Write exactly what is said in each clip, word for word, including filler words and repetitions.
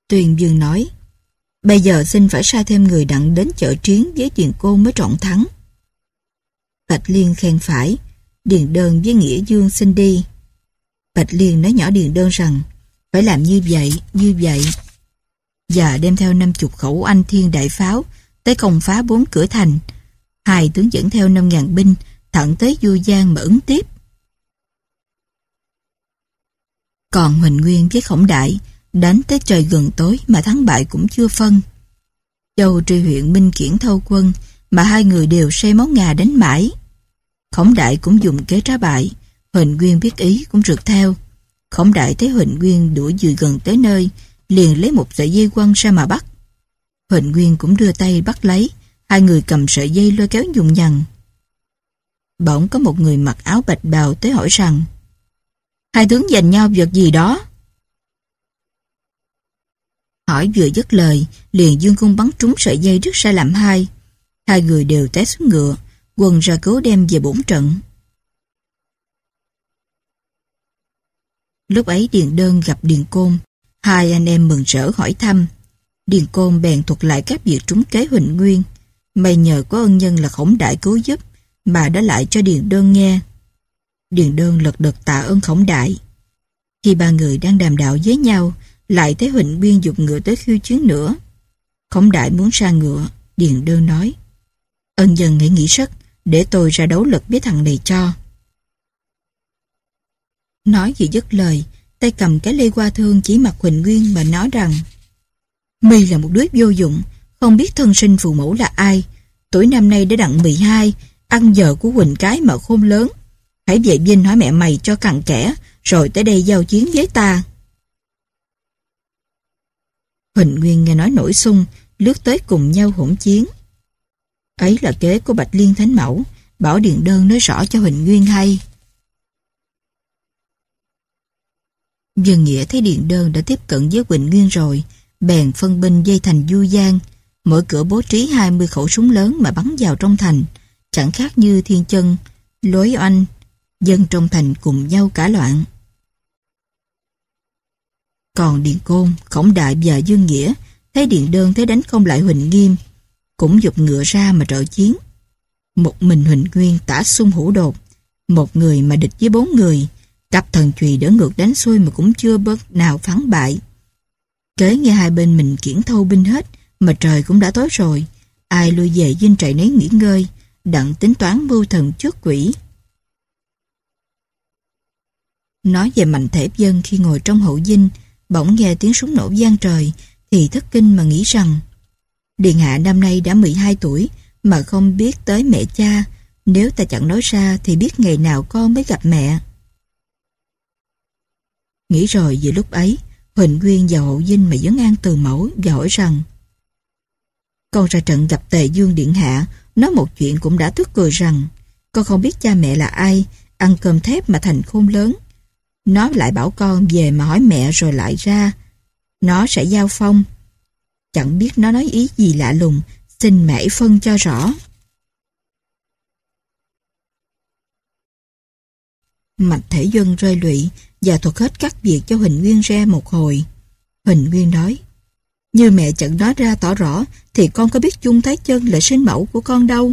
Tuyền Dương nói, bây giờ xin phải sai thêm người đặng đến chợ Triến với Điền Côn mới trọn thắng. Bạch Liên khen phải, Điền Đơn với Nghĩa Dương xin đi. Bạch Liên nói nhỏ Điền Đơn rằng, phải làm như vậy, như vậy. Và đem theo năm chục khẩu Anh Thiên đại pháo, tới công phá bốn cửa thành. Hai tướng dẫn theo năm ngàn binh, thẳng tới Du Giang mà ứng tiếp. Còn Huỳnh Nguyên với Khổng Đại, đánh tới trời gần tối mà thắng bại cũng chưa phân. Châu tri huyện Minh Kiển thâu quân, mà hai người đều say máu ngà đánh mãi. Khổng Đại cũng dùng kế trá bại, Huỳnh Nguyên biết ý cũng rượt theo. Khổng Đại thấy Huỳnh Nguyên đuổi vừa gần tới nơi, liền lấy một sợi dây quăng ra mà bắt. Huỳnh Nguyên cũng đưa tay bắt lấy, hai người cầm sợi dây lôi kéo dùng nhằn. Bỗng có một người mặc áo bạch bào tới hỏi rằng, hai tướng giành nhau vật gì đó? Hỏi vừa dứt lời, liền dương cung bắn trúng sợi dây đứt ra làm hai. Hai người đều té xuống ngựa, quần ra cứu đem về bổn trận. Lúc ấy Điền Đơn gặp Điền Côn, hai anh em mừng rỡ hỏi thăm. Điền Côn bèn thuật lại các việc trúng kế Huỳnh Nguyên, may nhờ có ân nhân là Khổng Đại cứu giúp, mà đã lại cho Điền Đơn nghe. Điền Đơn lật đật tạ ơn Khổng Đại. Khi ba người đang đàm đạo với nhau, lại thấy Huỳnh Nguyên giục ngựa tới khiêu chiến nữa. Khổng Đại muốn ra ngựa, Điền Đơn nói, ân nhân hãy nghĩ sức, để tôi ra đấu lực với thằng này cho. Nói vừa dứt lời, tay cầm cái lê hoa thương chỉ mặt Huỳnh Nguyên mà nói rằng, mi là một đứa vô dụng, không biết thân sinh phụ mẫu là ai, tuổi năm nay đã đặng mười hai, ăn giờ của Huỳnh cái mà khôn lớn. Hãy về Vinh hỏi mẹ mày cho cặn kẽ, rồi tới đây giao chiến với ta. Huỳnh Nguyên nghe nói nổi xung, lướt tới cùng nhau hỗn chiến. Ấy là kế của Bạch Liên Thánh Mẫu, bảo Điền Đơn nói rõ cho Huỳnh Nguyên hay. Dương Nghĩa thấy Điền Đơn đã tiếp cận với Huỳnh Nguyên rồi, bèn phân binh dây thành Du Giang, mỗi cửa bố trí hai mươi khẩu súng lớn mà bắn vào trong thành, chẳng khác như Thiên Chân, Lối Oanh, dân trong thành cùng nhau cả loạn. Còn Điền Côn, Khổng Đại và Dương Nghĩa thấy Điền Đơn thấy đánh không lại Huỳnh Nghiêm, cũng giục ngựa ra mà trợ chiến. Một mình Huỳnh Nguyên tả xung hữu đột, một người mà địch với bốn người, cặp thần chùy đỡ ngược đánh xuôi mà cũng chưa bớt nào phán bại. Kế nghe hai bên mình kiển thâu binh hết, mà trời cũng đã tối rồi, ai lui về dinh trại nấy nghỉ ngơi, đặng tính toán mưu thần trước quỷ. Nói về Mạnh Thể Dân khi ngồi trong hậu dinh, bỗng nghe tiếng súng nổ vang trời, thì thất kinh mà nghĩ rằng, Điền Hạ năm nay đã mười hai tuổi mà không biết tới mẹ cha, nếu ta chẳng nói ra thì biết ngày nào con mới gặp mẹ. Nghĩ rồi về lúc ấy, Huỳnh Nguyên vào hậu dinh mà vấn an Từ Mẫu và hỏi rằng, con ra trận gặp Tề Dương Điện Hạ, nói một chuyện cũng đã tức cười rằng, con không biết cha mẹ là ai, ăn cơm thép mà thành khôn lớn. Nó lại bảo con về mà hỏi mẹ rồi lại ra, nó sẽ giao phong. Chẳng biết nó nói ý gì lạ lùng, xin mẹ phân cho rõ. Mạnh Thể Dân rơi lụy và thuật hết các việc cho Huỳnh Nguyên ra một hồi. Huỳnh Nguyên nói, như mẹ chẳng nói ra tỏ rõ thì con có biết Chung Thái Chân là sinh mẫu của con đâu.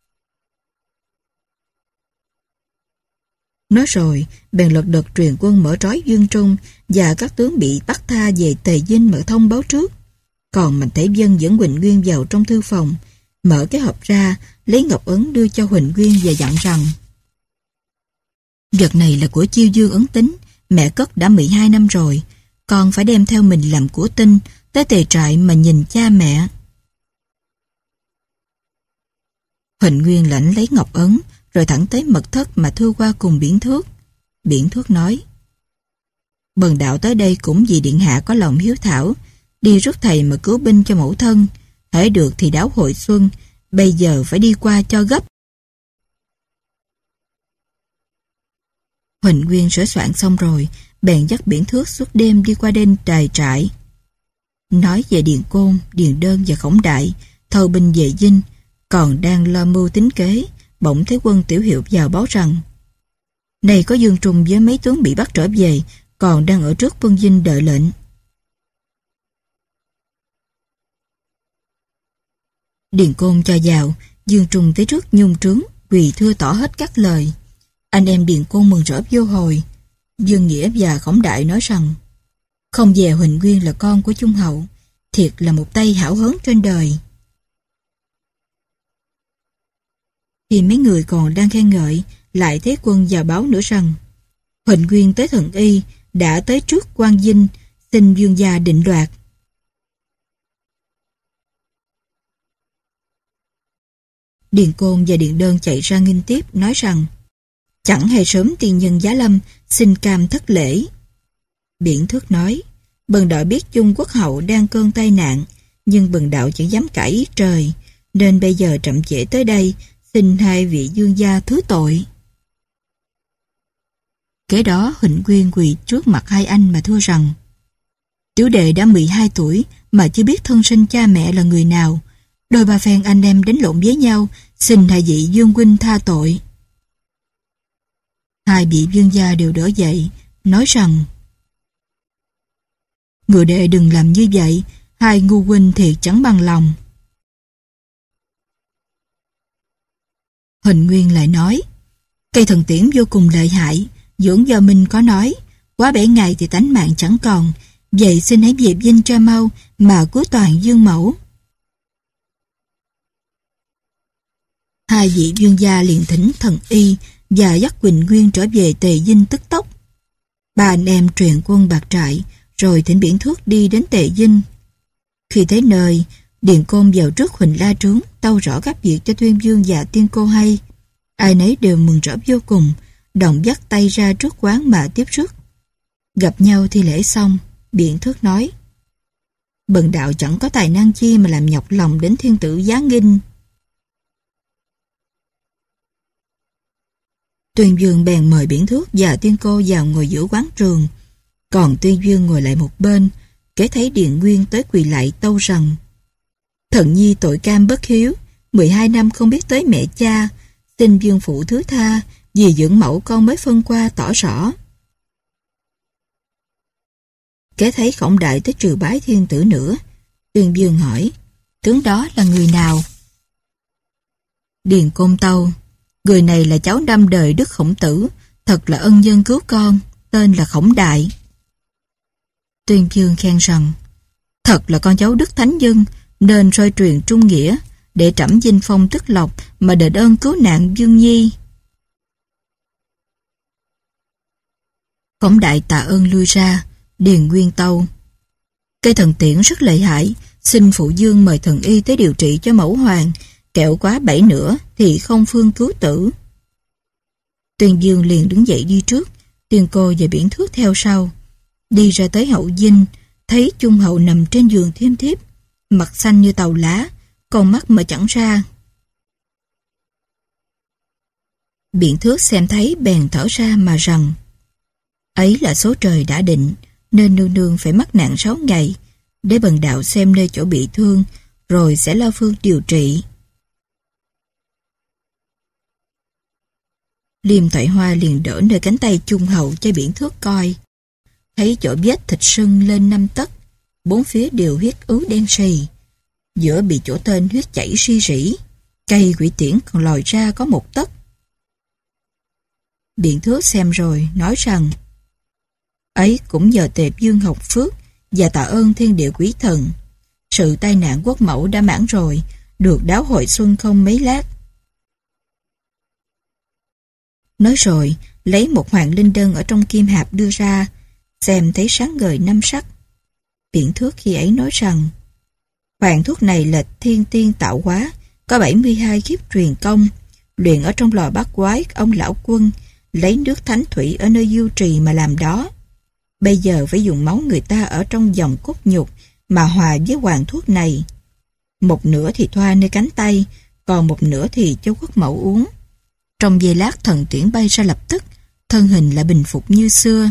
Nói rồi, bèn lật đật truyền quân mở trói Dương Trung và các tướng bị bắt tha về Tề Dinh mà thông báo trước. Còn Mạnh Thể Dân dẫn Huỳnh Nguyên vào trong thư phòng, mở cái hộp ra, lấy ngọc ấn đưa cho Huỳnh Nguyên và dặn rằng, vật này là của Chiêu Dương ấn tính, mẹ cất đã mười hai năm rồi, con phải đem theo mình làm của tinh, tới Tề trại mà nhìn cha mẹ. Huỳnh Nguyên lãnh lấy ngọc ấn, rồi thẳng tới mật thất mà thưa qua cùng Biển Thước. Biển Thước nói, bần đạo tới đây cũng vì điện hạ có lòng hiếu thảo, đi rước thầy mà cứu binh cho mẫu thân, hễ được thì đáo hội xuân, bây giờ phải đi qua cho gấp. Huỳnh Nguyên sửa soạn xong rồi, bèn dắt Biển Thước suốt đêm đi qua đêm Tề trại. Nói về Điền Côn, Điền Đơn và Khổng Đại, thâu binh về dinh, còn đang lo mưu tính kế, bỗng thấy quân Tiểu Hiệu vào báo rằng, này có Dương Trung với mấy tướng bị bắt trở về, còn đang ở trước quân dinh đợi lệnh. Điền Côn cho vào, Dương Trung tới trước nhung trướng, quỳ thưa tỏ hết các lời. Anh em Điền Côn mừng rỡ vô hồi. Dương Nghĩa và Khổng Đại nói rằng không dè Huỳnh Nguyên là con của Trung Hậu, thiệt là một tay hảo hớn trên đời. Khi mấy người còn đang khen ngợi, lại thấy quân vào báo nữa rằng Huỳnh Nguyên tới Thần Y đã tới trước quan dinh, xin vương gia định đoạt. Điền Côn và Điền Đơn chạy ra nghênh tiếp, nói rằng chẳng hề sớm tiên nhân giá lâm, xin cam thất lễ. Biện Thước nói, bần đạo biết Trung Quốc hậu đang cơn tai nạn, nhưng bần đạo chẳng dám cãi ý trời, nên bây giờ chậm trễ tới đây, xin hai vị vương gia thứ tội. Kế đó Huỳnh Nguyên quỳ trước mặt hai anh mà thưa rằng tiểu đệ đã mười hai tuổi mà chưa biết thân sinh cha mẹ là người nào, đôi ba phen anh em đánh lộn với nhau, xin hai vị vương huynh tha tội. Hai vị vương gia đều đỡ dậy, nói rằng người đệ đừng làm như vậy, hai ngu huynh thiệt chẳng bằng lòng. Huỳnh Nguyên lại nói, cây thần tiễn vô cùng lợi hại, Dưỡng Do Minh có nói, quá bảy ngày thì tánh mạng chẳng còn, vậy xin hãy dẹp dinh cho mau mà cứu toàn Dương mẫu. Hai vị vương gia liền thỉnh Thần Y và dắt Huỳnh Nguyên trở về Tề Dinh tức tốc. Ba anh em truyền quân Bạc Trại, rồi thỉnh Biện Thước đi đến Tề Dinh. Khi tới nơi, Điền Côn vào trước Huỳnh La Trướng, tâu rõ các việc cho Tuyên Vương và Tiên Cô hay. Ai nấy đều mừng rỡ vô cùng, đồng dắt tay ra trước quán mà tiếp rước. Gặp nhau thi lễ xong, Biện Thước nói, bần đạo chẳng có tài năng chi mà làm nhọc lòng đến thiên tử Giá Nghinh. Tuyên Vương bèn mời Biện Thước và Tiên Cô vào ngồi giữa quán trường, còn Tuyên Vương ngồi lại một bên. Kế thấy Điền Nguyên tới quỳ lại tâu rằng, thần nhi tội cam bất hiếu, mười hai năm không biết tới mẹ cha, xin vương phụ thứ tha, vì dưỡng mẫu con mới phân qua tỏ rõ. Kế thấy Khổng Đại tới trừ bái thiên tử nữa. Tuyên Vương hỏi, tướng đó là người nào? Điền Côn tâu, người này là cháu năm đời Đức Khổng Tử, thật là ân nhân cứu con, tên là Khổng Đại. Tuyên Vương khen rằng, thật là con cháu Đức Thánh Dân, nên soi truyền trung nghĩa, để trẫm dinh phong tức lộc mà đền ơn cứu nạn Vương Nhi. Khổng Đại tạ ơn lui ra. Điền Nguyên tâu, cây thần tiễn rất lợi hại, xin phụ dương mời thần y tới điều trị cho mẫu hoàng, kẹo quá bảy nữa thì không phương cứu tử. Tuyên Vương liền đứng dậy đi trước, Tiên Cô và Biện Thước theo sau. Đi ra tới hậu dinh, thấy Trung hậu nằm trên giường thiêm thiếp, mặt xanh như tàu lá, con mắt mở chẳng ra. Biện Thước xem thấy bèn thở ra mà rằng, ấy là số trời đã định, nên nương nương phải mắc nạn sáu ngày, để bần đạo xem nơi chỗ bị thương, rồi sẽ lo phương điều trị. Liêm Thoại Hoa liền đỡ nơi cánh tay Trung hậu cho Biện Thước coi. Thấy chỗ vết thịt sưng lên năm tấc, bốn phía đều huyết ứ đen sì, giữa bị chỗ tên huyết chảy ri rỉ, cây quỷ tiễn còn lòi ra có một tấc. Biện Thước xem rồi nói rằng, ấy cũng nhờ Tề Vương học phước và tạ ơn thiên địa quý thần. Sự tai nạn quốc mẫu đã mãn rồi, được đáo hội xuân không mấy lát. Nói rồi, lấy một hoàng linh đơn ở trong kim hạp đưa ra, xem thấy sáng ngời năm sắc. Biện Thước khi ấy nói rằng, hoàng thuốc này là thiên tiên tạo hóa, có bảy mươi hai kiếp truyền công, luyện ở trong lò bát quái ông lão quân, lấy nước thánh thủy ở nơi diêu trì mà làm đó. Bây giờ phải dùng máu người ta ở trong dòng cốt nhục mà hòa với hoàng thuốc này. Một nửa thì thoa nơi cánh tay, còn một nửa thì cho quốc mẫu uống. Trong giây lát thần tiễn bay ra lập tức, thân hình lại bình phục như xưa.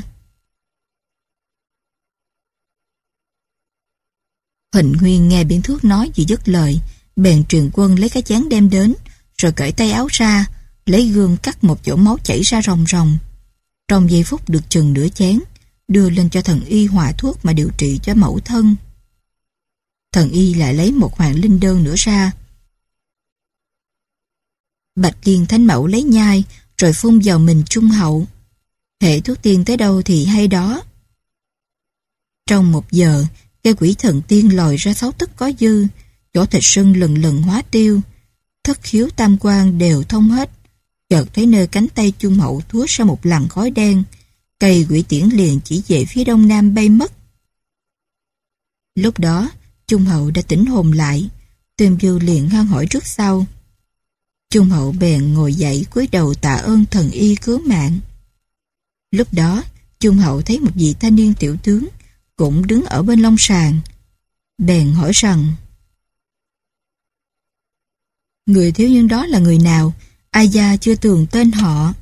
Huỳnh Nguyên nghe Biện Thước nói vừa dứt lời, bèn truyền quân lấy cái chén đem đến, rồi cởi tay áo ra, lấy gươm cắt một chỗ máu chảy ra ròng ròng. Trong giây phút được chừng nửa chén, đưa lên cho thần y hòa thuốc mà điều trị cho mẫu thân. Thần y lại lấy một hoàng linh đơn nữa ra, Bạch Liên Thánh Mẫu lấy nhai, rồi phun vào mình Trung Hậu. Hệ thuốc tiên tới đâu thì hay đó. Trong một giờ, cây quỷ thần tiên lòi ra sáu tấc có dư, chỗ thịt sưng lần lần hóa tiêu. Thất khiếu tam quan đều thông hết. Chợt thấy nơi cánh tay Trung Hậu thúa ra một làn khói đen, cây quỷ tiễn liền chỉ về phía đông nam bay mất. Lúc đó, Trung Hậu đã tỉnh hồn lại, Tuyên Dư liền hoan hỏi trước sau. Trung Hậu bèn ngồi dậy cúi đầu tạ ơn thần y cứu mạng. Lúc đó, Trung Hậu thấy một vị thanh niên tiểu tướng cũng đứng ở bên long sàng. Bèn hỏi rằng: người thiếu niên đó là người nào? Ai gia chưa tường tên họ.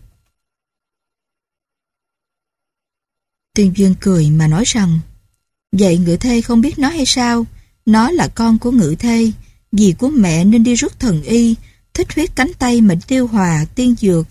Tuyên Dương cười mà nói rằng: vậy Ngự Thê không biết nó hay sao? Nó là con của Ngự Thê, dì của mẹ nên đi rút thần y, thích huyết cánh tay mà tiêu hòa tiên dược.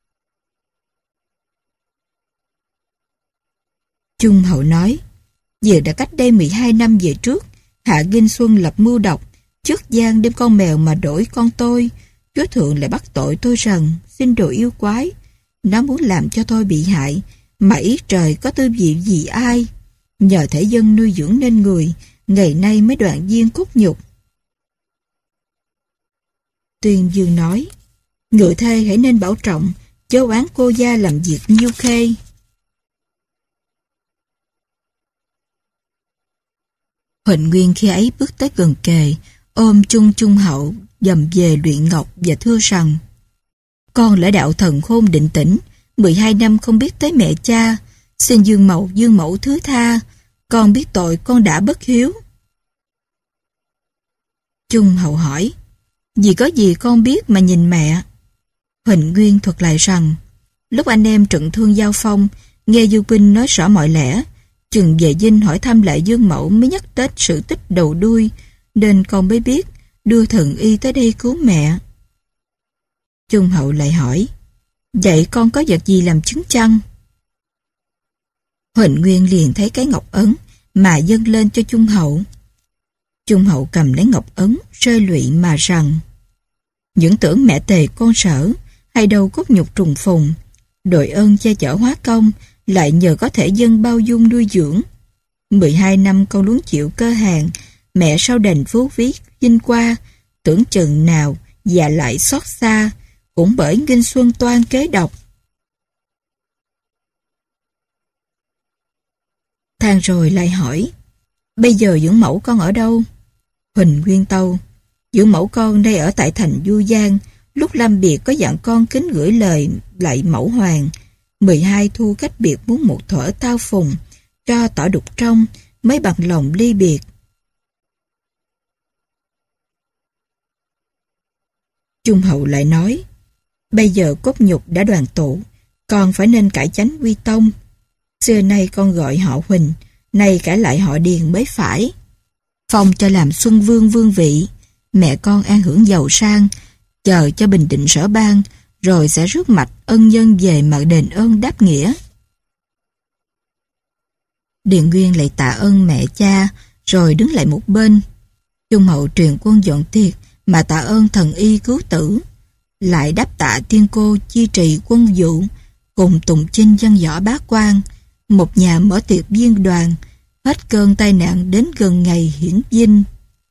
Trung Hậu nói: giờ đã cách đây mười hai năm về trước, Hạ Nghinh Xuân lập mưu độc, trước gian đem con mèo mà đổi con tôi. Chúa Thượng lại bắt tội tôi rằng xin đồ yêu quái. Nó muốn làm cho tôi bị hại, mà ý trời có tư vị gì ai. Nhờ thể dân nuôi dưỡng nên người, ngày nay mới đoạn viên cốt nhục. Tuyên Dương nói: Ngự Thê hãy nên bảo trọng, chớ oán cô gia làm việc nhiêu khê. Huỳnh Nguyên khi ấy bước tới gần kề, ôm chung Trung Hậu dầm về luyện ngọc và thưa rằng: con lỡ đạo thần khôn định tĩnh, mười hai năm không biết tới mẹ cha, xin Dương Mẫu Dương Mẫu thứ tha, con biết tội con đã bất hiếu. Trung Hậu hỏi: vì có gì con biết mà nhìn mẹ? Huỳnh Nguyên thuật lại rằng: lúc anh em trận thương giao phong, nghe Du Binh nói rõ mọi lẽ, chừng về dinh hỏi thăm lại Dương Mẫu mới nhắc tới sự tích đầu đuôi, nên con mới biết đưa thần y tới đây cứu mẹ. Trung Hậu lại hỏi: vậy con có vật gì làm chứng chăng? Huỳnh Nguyên liền thấy cái ngọc ấn mà dâng lên cho Trung Hậu. Trung Hậu cầm lấy ngọc ấn, rơi lụy mà rằng: những tưởng mẹ tề con sở, hay đâu cốt nhục trùng phùng, đội ơn che chở hóa công, lại nhờ có thể dân bao dung nuôi dưỡng. mười hai năm con luống chịu cơ hàng, mẹ sau đành phú viết vinh qua, tưởng chừng nào già lại xót xa, cũng bởi Nghinh Xuân toan kế độc. Than rồi lại hỏi: bây giờ dưỡng mẫu con ở đâu? Huỳnh Nguyên tâu: dưỡng mẫu con đây ở tại thành Du Giang, lúc lâm biệt có dặn con kính gửi lời lại mẫu hoàng. mười hai thu cách biệt muốn một thuở tao phùng, cho tỏ đục trong, mới bằng lòng ly biệt. Trung Hậu lại nói: bây giờ cốt nhục đã đoàn tụ, con phải nên cải chánh quy tông. Xưa nay con gọi họ Huỳnh, nay cải lại họ Điền mới phải. Phong cho làm Xuân Vương vương vị, mẹ con an hưởng giàu sang, chờ cho bình định sở bang, rồi sẽ rước mạch ân nhân về mà đền ơn đáp nghĩa. Điền Nguyên lại tạ ơn mẹ cha, rồi đứng lại một bên. Trung Hậu truyền quân dọn tiệc mà tạ ơn thần y cứu tử, lại đáp tạ tiên cô chi trì quân vụ, cùng tụng chinh dân võ bá quan, một nhà mở tiệc viên đoàn, hết cơn tai nạn đến gần ngày hiển vinh.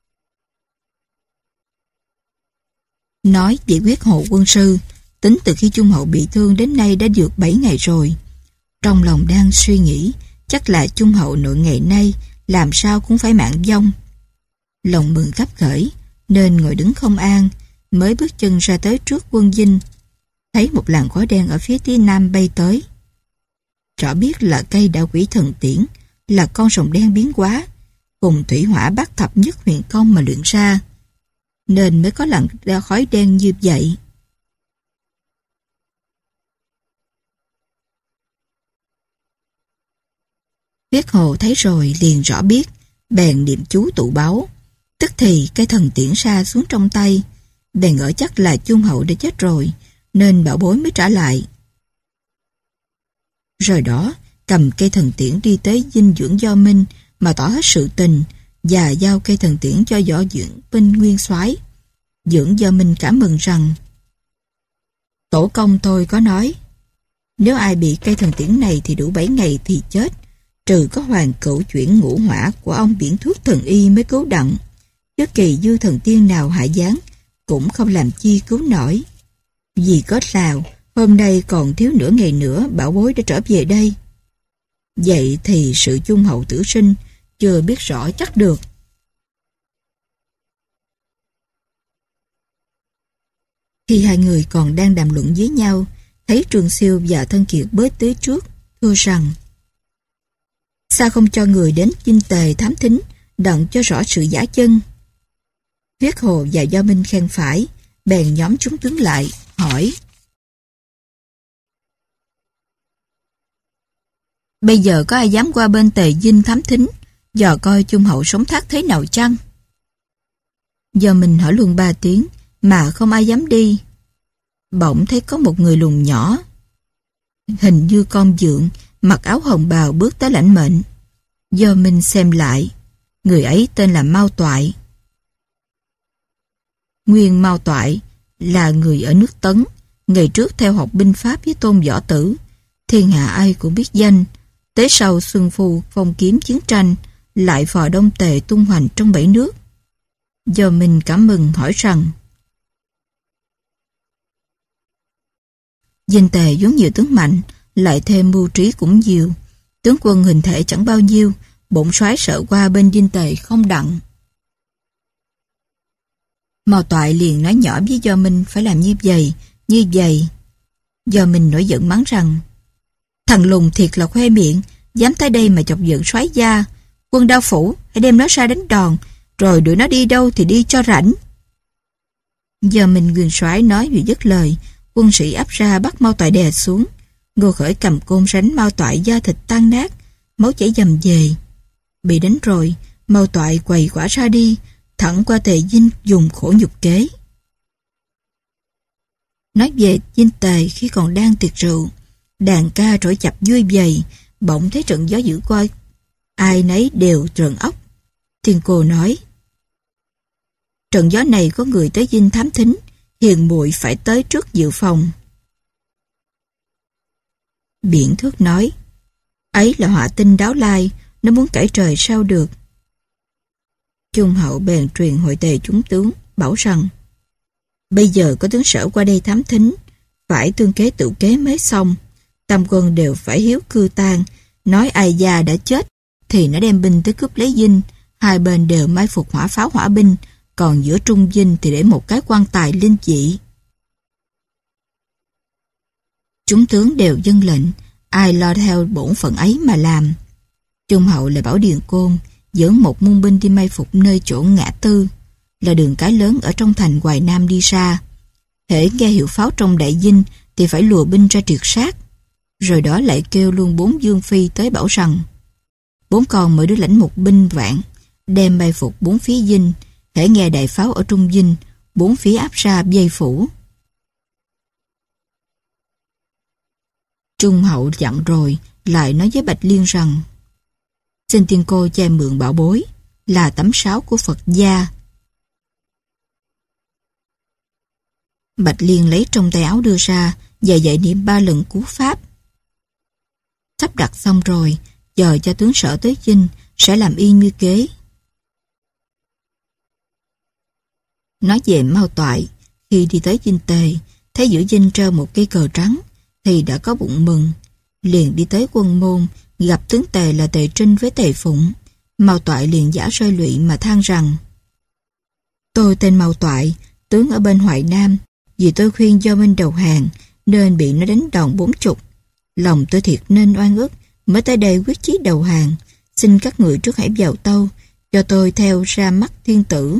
Nói giải quyết hộ quân sư, tính từ khi Trung Hậu bị thương đến nay đã được bảy ngày rồi. Trong lòng đang suy nghĩ, chắc là Trung Hậu nội ngày nay làm sao cũng phải mạng vong. Lòng mừng khắp khởi, nên ngồi đứng không an, mới bước chân ra tới trước quân dinh, thấy một làn khói đen ở phía tây nam bay tới. Rõ biết là cây đạo quỷ thần tiễn, là con rồng đen biến hóa, cùng thủy hỏa bát thập nhất huyền công mà luyện ra, nên mới có làn khói đen như vậy. Viết Hồ thấy rồi liền rõ biết, bèn niệm chú tụ báo. Tức thì cây thần tiễn xa xuống trong tay, bèn ngỡ chắc là Trung Hậu đã chết rồi, nên bảo bối mới trả lại. Rồi đó, cầm cây thần tiễn đi tới dinh dưỡng Do Minh mà tỏ hết sự tình, và giao cây thần tiễn cho võ dưỡng binh nguyên soái. Dưỡng Do Minh cảm mừng rằng: Tổ công tôi có nói, nếu ai bị cây thần tiễn này thì đủ bảy ngày thì chết, trừ có hoàng cửu chuyển ngũ hỏa của ông biển thuốc thần y mới cứu đặng. Chứ kỳ dư thần tiên nào hạ giáng cũng không làm chi cứu nổi. Vì có sao, hôm nay còn thiếu nửa ngày nữa bảo bối đã trở về đây. Vậy thì sự chung hậu tử sinh chưa biết rõ chắc được. Khi hai người còn đang đàm luận với nhau, thấy Trường Siêu và Thân Kiệt bới tới trước, thưa rằng: sao không cho người đến Dinh Tề thám thính, đặng cho rõ sự giả chân? Huyết Hồ và Do Minh khen phải, bèn nhóm chúng tướng lại, hỏi: bây giờ có ai dám qua bên Tề Dinh thám thính, dò coi Chung Hậu sống thác thế nào chăng? Do Minh hỏi luôn ba tiếng, mà không ai dám đi. Bỗng thấy có một người lùn nhỏ, hình như con dượng, mặc áo hồng bào bước tới lãnh mệnh. Do Minh xem lại, người ấy tên là Mao Toại. Nguyên Mao Toại là người ở nước Tấn, ngày trước theo học binh pháp với Tôn Võ Tử, thiên hạ ai cũng biết danh. Tới sau Xuân Phu phong kiếm chiến tranh, lại phò Đông Tề tung hoành trong bảy nước. Do Minh cảm mừng hỏi rằng: Dinh Tề vốn nhiều tướng mạnh, lại thêm mưu trí cũng nhiều. Tướng quân hình thể chẳng bao nhiêu, bổn soái sợ qua bên Dinh Tề không đặng. Mao Toại liền nói nhỏ với Do Minh phải làm như vậy, như vậy. Do Minh nổi giận mắng rằng: thằng lùn thiệt là khoe miệng, dám tới đây mà chọc giận soái gia. Quân Đao Phủ hãy đem nó ra đánh đòn, rồi đuổi nó đi đâu thì đi cho rảnh. Do Minh nguyên soái nói vừa dứt lời, quân sĩ áp ra bắt Mao Toại đè xuống. Ngô Khởi cầm côn ránh Mao Toại, da thịt tan nát, máu chảy dầm về. Bị đánh rồi, Mao Toại quầy quả ra đi, thẳng qua Tề Dinh dùng khổ nhục kế. Nói về Dinh Tề khi còn đang tiệc rượu, đàn ca trỗi chập vui vầy, bỗng thấy trận gió dữ qua, ai nấy đều trợn óc. Thiên Cô nói: trận gió này có người tới Dinh thám thính, hiền muội phải tới trước dự phòng. Biển Thước nói: ấy là họa tinh Đáo Lai, nó muốn cải trời sao được. Trung Hậu bèn truyền hội Tề chúng tướng, bảo rằng: bây giờ có tướng Sở qua đây thám thính, phải tương kế tự kế mới xong. Tam quân đều phải hiếu cư tang, nói ai già đã chết thì nó đem binh tới cướp lấy Dinh. Hai bên đều mai phục hỏa pháo hỏa binh, còn giữa trung Dinh thì để một cái quan tài linh dị. Chúng tướng đều dâng lệnh, ai lo theo bổn phận ấy mà làm. Trung Hậu lại bảo Điền Côn dẫn một môn binh đi mai phục nơi chỗ ngã tư, là đường cái lớn ở trong thành Hoài Nam đi xa. Hễ nghe hiệu pháo trong đại dinh thì phải lùa binh ra triệt sát. Rồi đó lại kêu luôn bốn dương phi tới bảo rằng: bốn con mỗi đứa lãnh một binh vạn, đem mai phục bốn phía dinh. Hễ nghe đại pháo ở trung dinh, bốn phía áp ra dây phủ. Trung Hậu dặn rồi, lại nói với Bạch Liên rằng: xin tiên cô cho em mượn bảo bối, là tấm sáo của Phật gia. Bạch Liên lấy trong tay áo đưa ra, và dạy niệm ba lần cú pháp. Sắp đặt xong rồi, chờ cho tướng Sở tới Dinh, sẽ làm y như kế. Nói về Mao Toại, khi đi tới Dinh Tề, thấy giữa dinh treo một cây cờ trắng, thì đã có bụng mừng. Liền đi tới quân môn, gặp tướng Tề là Tề Trinh với Tề Phụng. Mao Toại liền giả rơi lụy mà than rằng: tôi tên Mao Toại, tướng ở bên Hoài Nam, vì tôi khuyên Do Minh đầu hàng, nên bị nó đánh đòn bốn chục. Lòng tôi thiệt nên oan ức, mới tới đây quyết chí đầu hàng. Xin các người trước hãy vào tâu, cho tôi theo ra mắt thiên tử.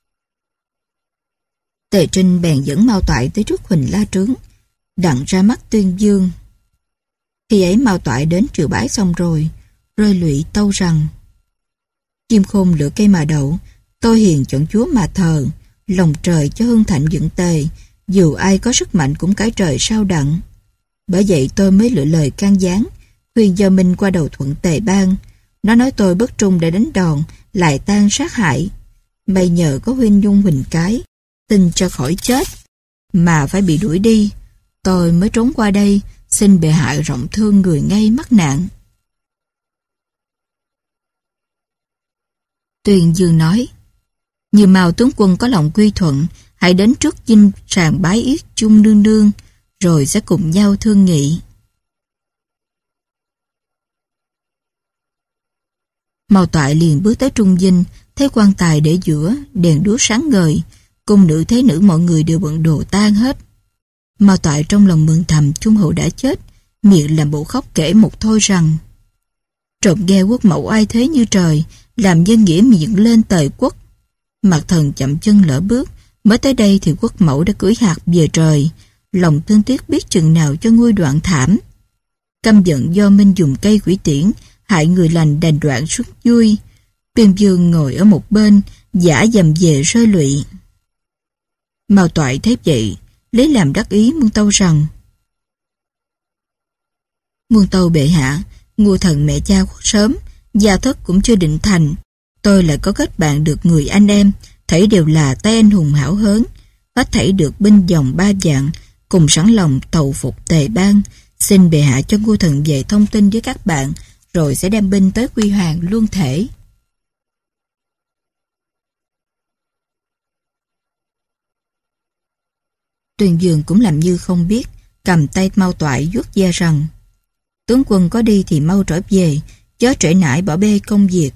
Tề Trinh bèn dẫn Mao Toại tới trước Huỳnh La Trướng, đặng ra mắt tuyên dương. Khi ấy Mao Toại đến triều bái xong rồi, rơi lụy tâu rằng: chim khôn lựa cây mà đậu, tôi hiền chọn chúa mà thờ, lòng trời cho hưng thạnh dựng Tề, dù ai có sức mạnh cũng cải trời sao đặng. Bởi vậy tôi mới lựa lời can gián, khuyên Do Minh qua đầu thuận Tề Bang. Nó nói tôi bất trung để đánh đòn, lại tan sát hại. May nhờ có huynh Nhung Huỳnh Cái, tin cho khỏi chết, mà phải bị đuổi đi. Tôi mới trốn qua đây, xin bệ hạ rộng thương người ngay mắc nạn. Tuyền Dương nói, như Mao tướng quân có lòng quy thuận, hãy đến trước dinh sàng bái yết chung nương nương, rồi sẽ cùng nhau thương nghị. Mao Toại liền bước tới trung dinh, thấy quan tài để giữa, đèn đuốc sáng ngời, cung nữ thế nữ mọi người đều bận đồ tang hết. Mao Toại trong lòng mừng thầm Trung Hậu đã chết, miệng làm bộ khóc kể một thôi rằng: trộm nghe quốc mẫu ai thế như trời, làm dân nghĩa miệng lên tời quốc. Mặt thần chậm chân lỡ bước, mới tới đây thì quốc mẫu đã cưỡi hạt về trời, lòng thương tiếc biết chừng nào cho nguôi đoạn thảm. Căm giận do Minh dùng cây quỷ tiễn, hại người lành đành đoạn suốt vui. Tuyên Dương ngồi ở một bên, giả dầm về rơi lụy. Mao Toại thấy vậy, lấy làm đắc ý muôn tâu rằng: muôn tâu bệ hạ, Ngô thần mẹ cha khuất sớm, gia thất cũng chưa định thành, tôi lại có kết bạn được người anh em, thảy đều là tay anh hùng hảo hớn, hết thảy được binh dòng ba vạn, cùng sẵn lòng tàu phục Tề Bang, xin bệ hạ cho Ngô thần về thông tin với các bạn, rồi sẽ đem binh tới quy hoàng luân thể. Tuyền Dương cũng làm như không biết, cầm tay Mao Toại vuốt ve rằng: tướng quân có đi thì mau trở về, chớ trễ nải bỏ bê công việc.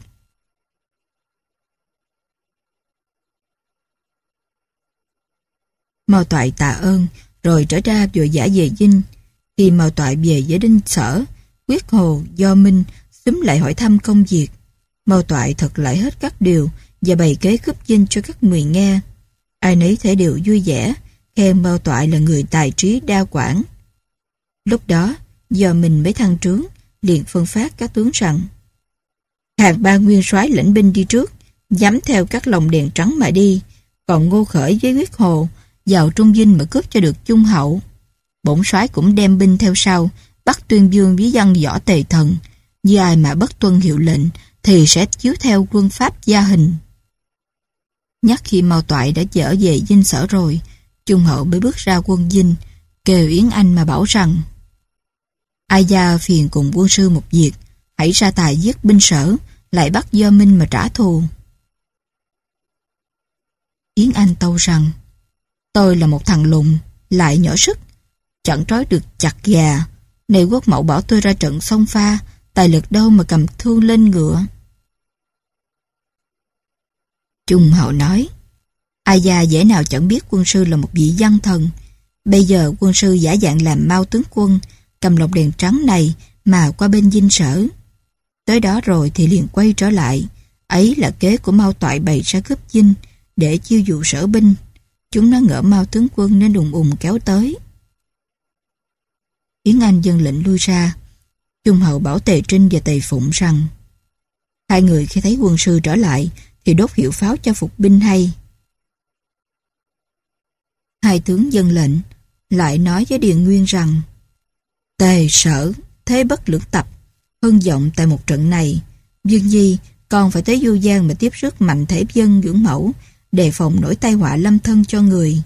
Mao Toại tạ ơn, rồi trở ra vội vã về dinh. Khi Mao Toại về với Đinh Sở, Quyết Hồ, Do Minh xúm lại hỏi thăm công việc. Mao Toại thật lại hết các điều và bày kế cướp dinh cho các người nghe. Ai nấy thấy đều vui vẻ, khen Mao Toại là người tài trí đa quản. Lúc đó, Do Minh mới thăng trướng, liền phân phát các tướng rằng: Hàng ba nguyên soái lãnh binh đi trước, nhắm theo các lồng đèn trắng mà đi, còn Ngô Khởi với Quyết Hồ vào trung dinh mà cướp cho được Trung Hậu. Bổn soái cũng đem binh theo sau, bắt Tuyên Dương với dân võ Tề Thần, như ai mà bất tuân hiệu lệnh thì sẽ chiếu theo quân pháp gia hình. Nhắc khi Mao Toại đã trở về dinh Sở rồi, Trung Hậu mới bước ra quân dinh, kêu Yến Anh mà bảo rằng: ai gia phiền cùng quân sư một việc, hãy ra tài giết binh Sở, lại bắt Do Minh mà trả thù. Yến Anh tâu rằng: tôi là một thằng lùn, lại nhỏ sức, chẳng trói được chặt gà. Này quốc mẫu bảo tôi ra trận xông pha, tài lực đâu mà cầm thương lên ngựa. Trung Hậu nói: ai gia dễ nào chẳng biết quân sư là một vị văn thần. Bây giờ quân sư giả dạng làm Mao tướng quân, cầm lồng đèn trắng này mà qua bên dinh Sở. Tới đó rồi thì liền quay trở lại. Ấy là kế của Mao Toại bày ra cướp dinh, để chiêu dụ Sở binh. Chúng nó ngỡ Mao tướng quân nên đùng ùng kéo tới. Yến Anh dâng lệnh lui ra. Trung Hậu bảo Tề Trinh và Tề Phụng rằng: hai người khi thấy quân sư trở lại thì đốt hiệu pháo cho phục binh hay. Hai tướng dâng lệnh, lại nói với Điền Nguyên rằng: Tề Sở thế bất lưỡng tập, hưng vọng tại một trận này. Dương Nhi còn phải tới Du Giang mà tiếp sức mạnh thể dân dưỡng mẫu, đề phòng nỗi tai họa lâm thân cho người.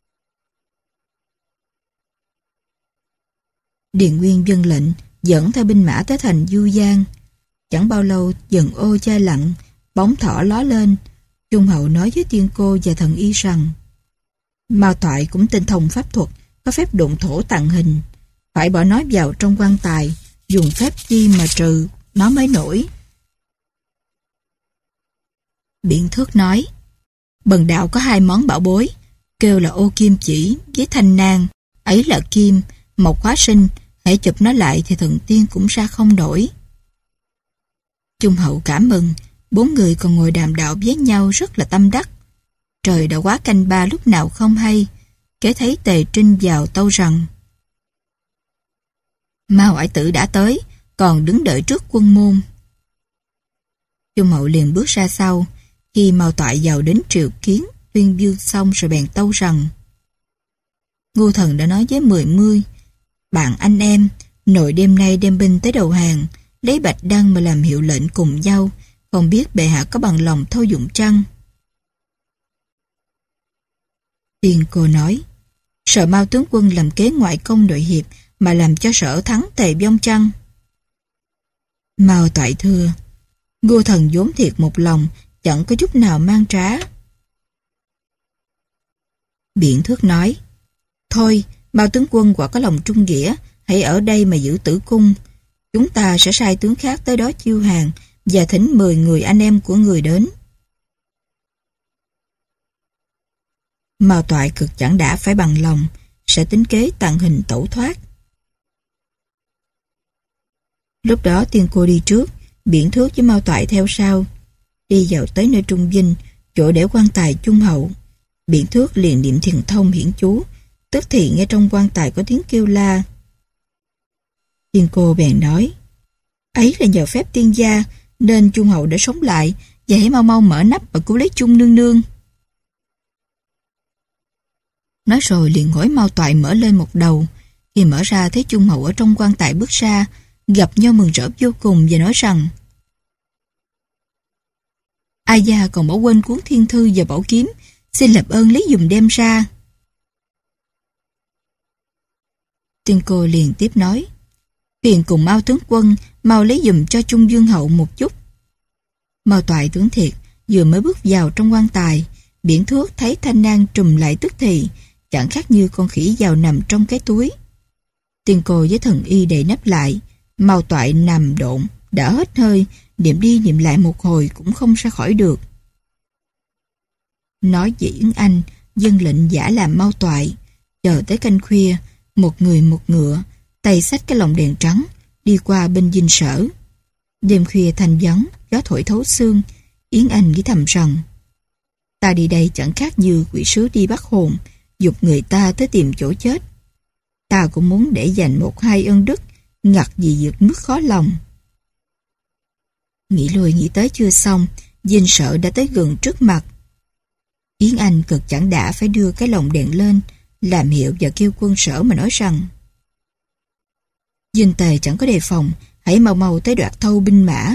Điền Nguyên vâng lệnh, dẫn theo binh mã tới thành Du Giang. Chẳng bao lâu dần ô chai lặng, bóng thỏ ló lên. Trung Hậu nói với Tiên Cô và Thần Y rằng: Mao Toại cũng tinh thông pháp thuật, có phép độn thổ tàng hình, phải bỏ nó vào trong quan tài, dùng phép chi mà trừ nó mới nổi. Biện Thước nói: bần đạo có hai món bảo bối, kêu là ô kim chỉ với thanh nang, ấy là kim, mộc hóa sinh, hãy chụp nó lại thì thần tiên cũng ra không đổi. Trung Hậu cảm mừng, bốn người còn ngồi đàm đạo với nhau rất là tâm đắc. Trời đã quá canh ba lúc nào không hay, kế thấy Tề Trinh vào tâu rằng: Mao ải tử đã tới, còn đứng đợi trước quân môn. Trung Hậu liền bước ra sau. Khi Mao Toại vào đến triệu kiến Tuyên Dương xong rồi bèn tâu rằng: Ngô thần đã nói với mười mươi bạn anh em, nội đêm nay đem binh tới đầu hàng, lấy bạch đăng mà làm hiệu lệnh cùng nhau, không biết bệ hạ có bằng lòng thâu dụng chăng? Tiên Cô nói: Sợ Mao tướng quân làm kế ngoại công nội hiệp mà làm cho Sở thắng Tề vong chăng? Mao Toại thưa: Ngô thần vốn thiệt một lòng, chẳng có chút nào mang trá. Biện Thước nói: Thôi, Mao tướng quân quả có lòng trung nghĩa, hãy ở đây mà giữ Tử cung. Chúng ta sẽ sai tướng khác tới đó chiêu hàng và thỉnh mười người anh em của người đến. Mao Toại cực chẳng đã phải bằng lòng, sẽ tính kế tàng hình tẩu thoát. Lúc đó Tiên Cô đi trước, Biện Thước với Mao Toại theo sau, đi vào tới nơi Trung Vinh, chỗ để quan tài Trung hậu. Biện Thước liền niệm thiền thông hiển chú, tức thì nghe trong quan tài có tiếng kêu la. Tiên Cô bèn nói: Ấy là nhờ phép tiên gia nên Trung hậu đã sống lại, và hãy mau mau mở nắp và cứu lấy Trung nương nương. Nói rồi liền hỏi Mao Toại mở lên một đầu. Khi mở ra thấy Trung hậu ở trong quan tài bước ra, gặp nhau mừng rỡ vô cùng và nói rằng: Ai gia còn bỏ quên cuốn thiên thư và bảo kiếm, xin làm ơn lấy dùm đem ra. Tiên Cô liền tiếp nói: Phiền cùng Mao tướng quân mau lấy dùm cho Trung vương hậu một chút. Mao Toại tướng thiệt vừa mới bước vào trong quan tài, Biện Thước thấy thanh nang trùm lại tức thì, chẳng khác như con khỉ vào nằm trong cái túi. Tiên Cô với thần y đậy nắp lại, Mao Toại nằm độn, đã hết hơi, niệm đi niệm lại một hồi cũng không ra khỏi được. Nói về Yến Anh, dân lệnh giả làm Mao Toại, chờ tới canh khuya, một người một ngựa, tay xách cái lồng đèn trắng, đi qua bên dinh Sở. Đêm khuya thanh vắng, gió thổi thấu xương, Yến Anh nghĩ thầm rằng: Ta đi đây chẳng khác như quỷ sứ đi bắt hồn, giục người ta tới tìm chỗ chết. Ta cũng muốn để dành một hai ân đức, ngặt vì vượt mức khó lòng. Nghĩ lui nghĩ tới chưa xong, dinh Sở đã tới gần trước mặt. Yến Anh cực chẳng đã phải đưa cái lồng đèn lên, làm hiệu và kêu quân Sở mà nói rằng: Dinh Tề chẳng có đề phòng, hãy mau mau tới đoạt thâu binh mã.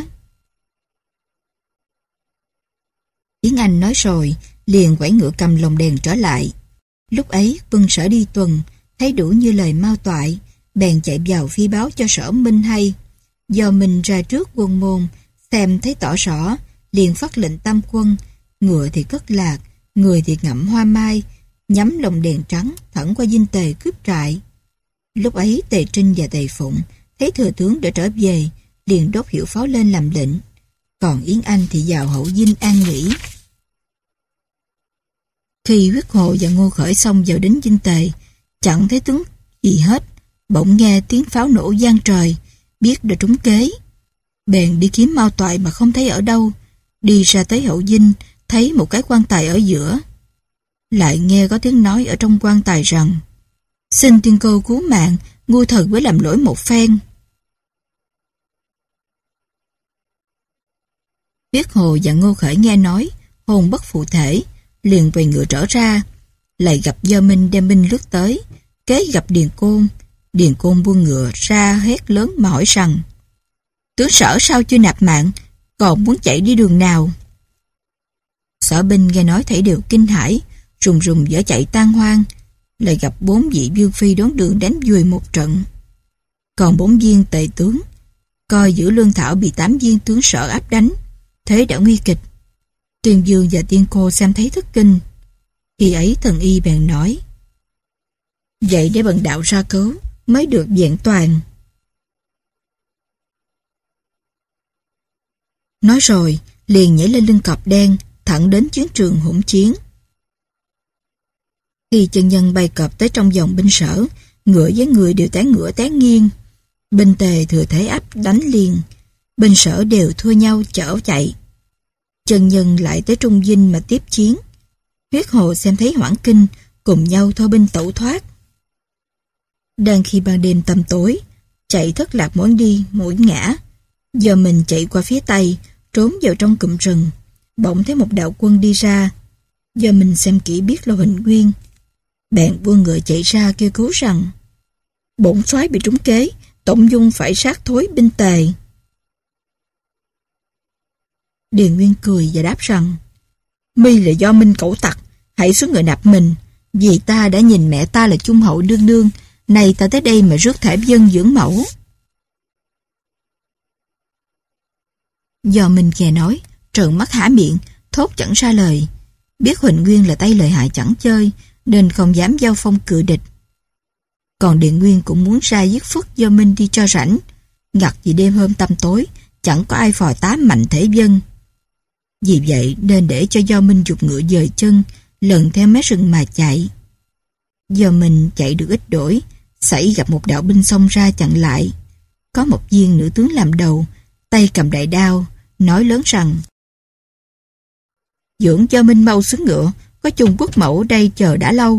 Yến Anh nói rồi, liền quẩy ngựa cầm lồng đèn trở lại. Lúc ấy quân Sở đi tuần, thấy đủ như lời Mao Toại, bèn chạy vào phi báo cho Sở Minh hay. Do mình ra trước quân môn, xem thấy tỏ rõ, liền phát lệnh tam quân, ngựa thì cất lạc, người thì ngậm hoa mai, nhắm lồng đèn trắng thẳng qua dinh Tề cướp trại. Lúc ấy Tề Trinh và Tề Phụng thấy thừa tướng đã trở về, liền đốt hiệu pháo lên làm lệnh. Còn Yến Anh thì vào hậu dinh an nghỉ. Khi Huyết Hồ và Ngô Khởi xong vào đến dinh Tề, chẳng thấy tướng gì hết, bỗng nghe tiếng pháo nổ vang trời, biết đã trúng kế. Bèn đi kiếm Mao Toại mà không thấy ở đâu, đi ra tới hậu dinh, thấy một cái quan tài ở giữa. Lại nghe có tiếng nói ở trong quan tài rằng: Xin Tiên Cô cứu mạng, ngu thần mới làm lỗi một phen. Huyết Hồ và Ngô Khởi nghe nói, hồn bất phụ thể, liền quay ngựa trở ra, lại gặp Do Minh đem binh lướt tới, kế gặp Điền Côn. Điền Côn buông ngựa ra hét lớn mà hỏi rằng: Tướng Sở sao chưa nạp mạng, còn muốn chạy đi đường nào? Sở binh nghe nói thảy đều kinh hãi, rùng rùng dở chạy tan hoang, lại gặp bốn vị vương phi đón đường đánh vùi một trận. Còn bốn viên tề tướng, coi giữ Lương Thảo bị tám viên tướng Sở áp đánh, thế đã nguy kịch. Tuyên Dương và Tiên Cô xem thấy thất kinh. Khi ấy thần y bèn nói: Vậy để bần đạo ra cứu, mới được vẹn toàn. Nói rồi, liền nhảy lên lưng cọp đen, thẳng đến chiến trường hỗn chiến. Khi chân nhân bay cọp tới trong vòng binh Sở, ngựa với người đều tán ngựa tán nghiêng. Binh Tề thừa thế áp đánh liền, binh Sở đều thua nhau chở chạy. Chân nhân lại tới Trung Dinh mà tiếp chiến. Huyết Hồ xem thấy hoảng kinh, cùng nhau thôi binh tẩu thoát. Đang khi ban đêm tăm tối, chạy thất lạc mỗi đi mỗi ngã, giờ mình chạy qua phía tây, trốn vào trong cụm rừng, bỗng thấy một đạo quân đi ra. Giờ mình xem kỹ biết là Huỳnh Nguyên, bèn buông ngựa chạy ra kêu cứu rằng: Bổn soái bị trúng kế, Tổng Dung phải sát thối binh Tề. Điền Nguyên cười và đáp rằng: Mi là do Minh cẩu tặc, hãy xuống ngựa nạp mình, Vì ta đã nhìn mẹ ta là trung hậu đương đương, nay ta tới đây mà rước thải dân dưỡng mẫu. Do mình nghe nói, trợn mắt há miệng, thốt chẳng ra lời. Biết Huỳnh Nguyên là tay lợi hại chẳng chơi, nên không dám giao phong cự địch. Còn Điện Nguyên cũng muốn ra giết Phất Do Minh đi cho rảnh. Ngặt vì đêm hôm tăm tối, chẳng có ai phò tá mạnh thể dân. Vì vậy nên để cho Do Minh giục ngựa dời chân, lần theo mé rừng mà chạy. Do Minh chạy được ít đổi, xảy gặp một đạo binh xông ra chặn lại. Có một viên nữ tướng làm đầu, tay cầm đại đao, nói lớn rằng: "Dưỡng Do Minh mau xuống ngựa, có Trung Quốc mẫu đây chờ đã lâu."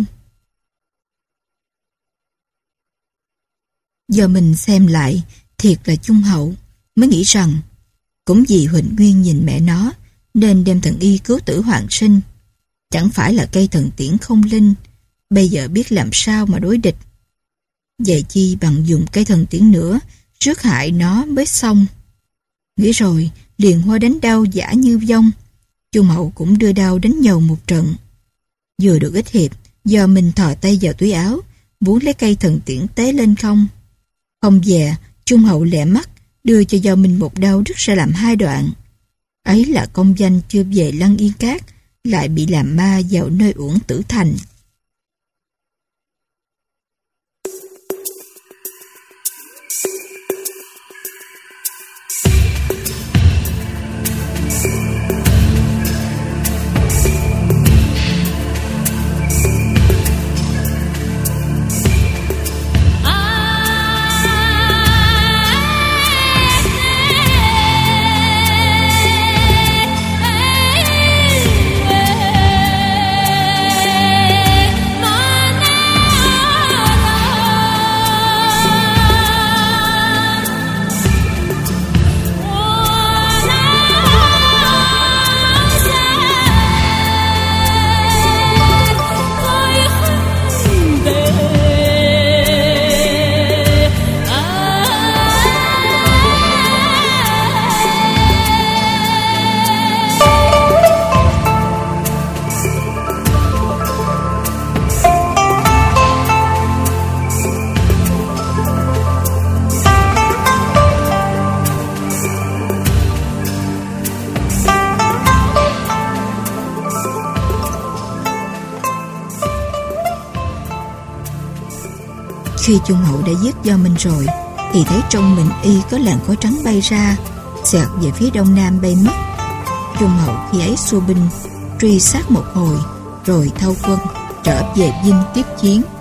Do Minh xem lại, thiệt là trung hậu, mới nghĩ rằng cũng vì Huỳnh Nguyên nhìn mẹ nó, nên đem thần y cứu tử hoàng sinh. Chẳng phải là cây thần tiễn không linh, bây giờ biết làm sao mà đối địch. Vậy chi bằng dùng cây thần tiễn nữa, rước hại nó mới xong. Nghĩ rồi, liền hoa đánh đao giả như vong. Trung hậu cũng đưa đao đánh nhầu một trận. Vừa được ít hiệp, Do Minh thò tay vào túi áo, vú lấy cây thần tiễn tế lên không. Không về, Trung hậu lẹ mắt, đưa cho Do Minh một đao đứt ra làm hai đoạn. Ấy là công danh chưa về Lăng Yên Cát, lại bị làm ma vào nơi uổng tử thành. Khi Trung hậu đã giết Do Minh rồi, thì thấy trong mình y có làn khói trắng bay ra, xẹt về phía đông nam bay mất. Trung hậu khi ấy xua binh truy sát một hồi, rồi thâu quân trở về Vinh tiếp chiến.